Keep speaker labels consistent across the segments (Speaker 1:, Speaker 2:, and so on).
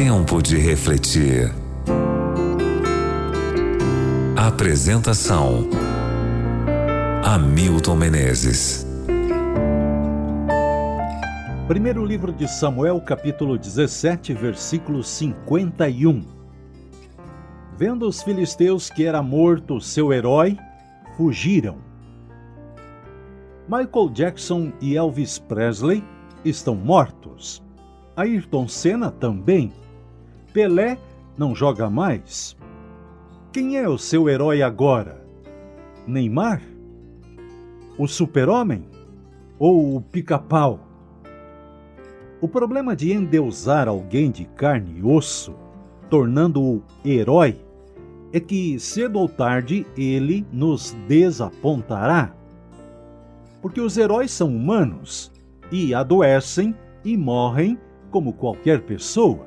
Speaker 1: Tempo de refletir. Apresentação: Hamilton Menezes.
Speaker 2: Primeiro livro de Samuel, capítulo 17, versículo 51. Vendo os filisteus que era morto seu herói, fugiram. Michael Jackson e Elvis Presley estão mortos. Ayrton Senna também. Pelé não joga mais. Quem é o seu herói agora? Neymar? O Super-Homem? Ou o Pica-Pau? O problema de endeusar alguém de carne e osso, tornando-o herói, é que cedo ou tarde ele nos desapontará. Porque os heróis são humanos e adoecem e morrem como qualquer pessoa.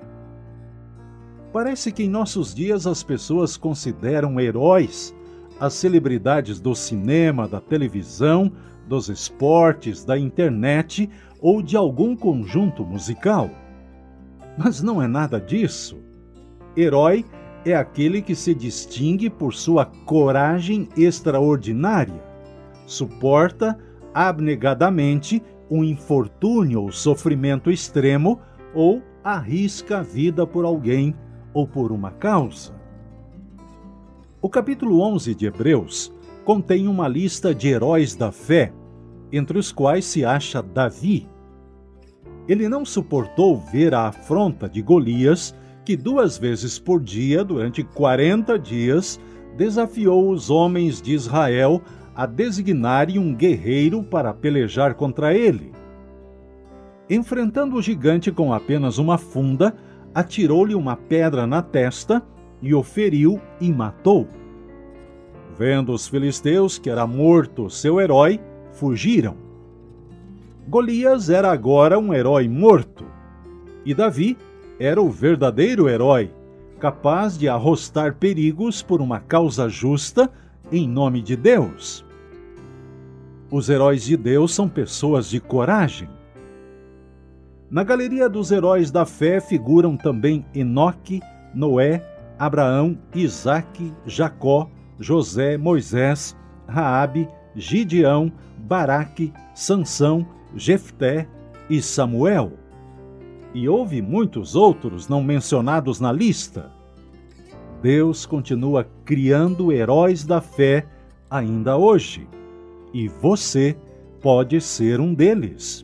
Speaker 2: Parece que em nossos dias as pessoas consideram heróis as celebridades do cinema, da televisão, dos esportes, da internet ou de algum conjunto musical. Mas não é nada disso. Herói é aquele que se distingue por sua coragem extraordinária, suporta abnegadamente um infortúnio ou sofrimento extremo ou arrisca a vida por alguém ou por uma causa. O capítulo 11 de Hebreus contém uma lista de heróis da fé, entre os quais se acha Davi. Ele não suportou ver a afronta de Golias, que 2 vezes por dia, durante 40 dias, desafiou os homens de Israel a designarem um guerreiro para pelejar contra ele. Enfrentando o gigante com apenas uma funda, atirou-lhe uma pedra na testa e o feriu e matou. Vendo os filisteus que era morto seu herói, fugiram. Golias era agora um herói morto, e Davi era o verdadeiro herói, capaz de arrostar perigos por uma causa justa em nome de Deus. Os heróis de Deus são pessoas de coragem. Na galeria dos heróis da fé figuram também Enoque, Noé, Abraão, Isaque, Jacó, José, Moisés, Raabe, Gideão, Baraque, Sansão, Jefté e Samuel. E houve muitos outros não mencionados na lista. Deus continua criando heróis da fé ainda hoje, e você pode ser um deles.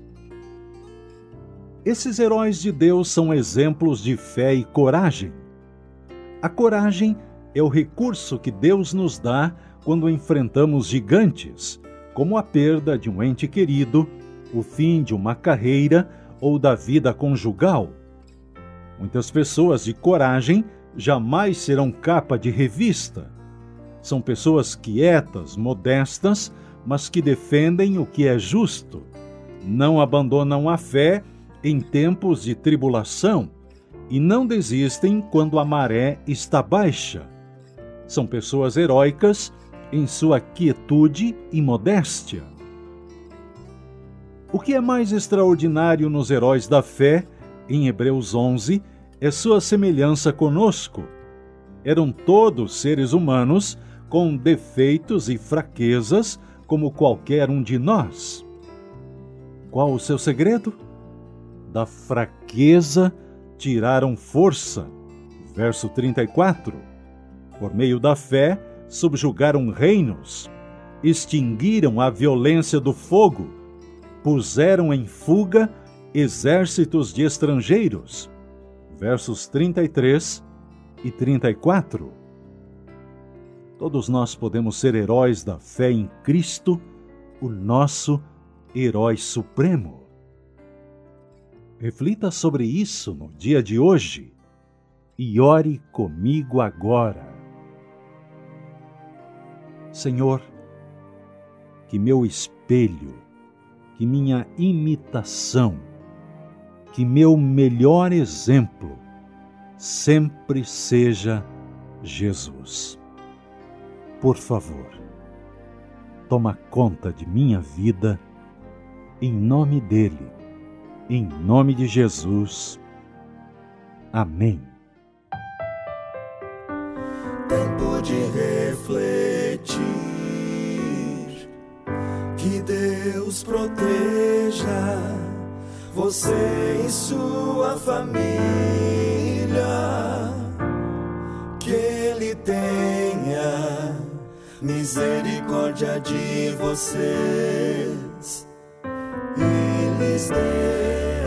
Speaker 2: Esses heróis de Deus são exemplos de fé e coragem. A coragem é o recurso que Deus nos dá quando enfrentamos gigantes, como a perda de um ente querido, o fim de uma carreira ou da vida conjugal. Muitas pessoas de coragem jamais serão capa de revista. São pessoas quietas, modestas, mas que defendem o que é justo. Não abandonam a fé em tempos de tribulação e não desistem quando a maré está baixa. São pessoas heróicas em sua quietude e modéstia. O que é mais extraordinário nos heróis da fé, em Hebreus 11, é sua semelhança conosco. Eram todos seres humanos com defeitos e fraquezas como qualquer um de nós. Qual o seu segredo? Da fraqueza tiraram força. Verso 34. Por meio da fé, subjugaram reinos, extinguiram a violência do fogo, puseram em fuga exércitos de estrangeiros. Versos 33 e 34. Todos nós podemos ser heróis da fé em Cristo, o nosso herói supremo. Reflita sobre isso no dia de hoje e ore comigo agora. Senhor, que meu espelho, que minha imitação, que meu melhor exemplo sempre seja Jesus. Por favor, toma conta de minha vida, em nome dele, em nome de Jesus. Amém.
Speaker 3: Tempo de refletir, que Deus proteja você e sua família, que Ele tenha misericórdia de vocês e lhes dê